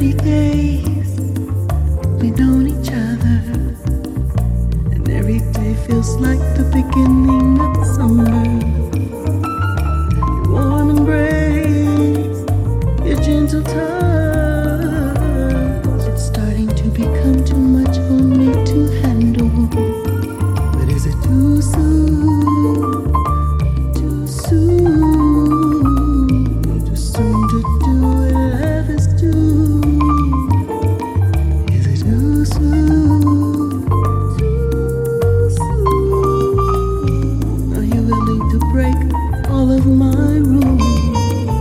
30 days we've known each other, and every day feels like the beginning of summer. Your warm embrace, your gentle touch, it's starting to become too much for me to handle. But is it too soon? Too soon? Too soon to do what others do? Is it too soon? Too soon? Are you willing to break all of my rules?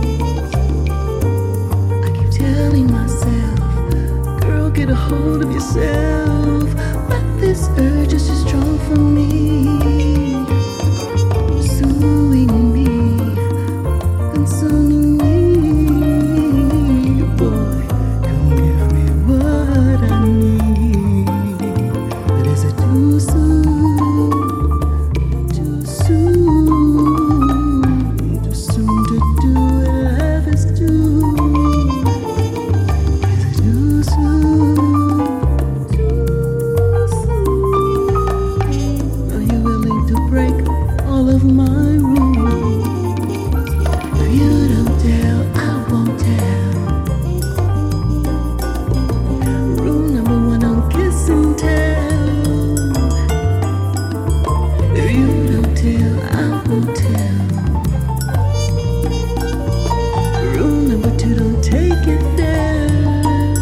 I keep telling myself, girl, get a hold of yourself. But this urge is too strong for me, pursuing me, consuming me. Boy, come give me what I need. But is it too soon? Too soon? Too soon to do what others do? Is it too soon? Are you willing to break all of my rules? If you don't tell, I won't tell. Rule number 1 on kiss and tell. If you don't tell, I won't tell. Rule number 2, don't take it there.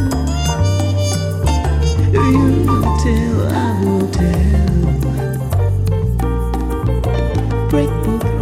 If you don't tell, I will tell. Break both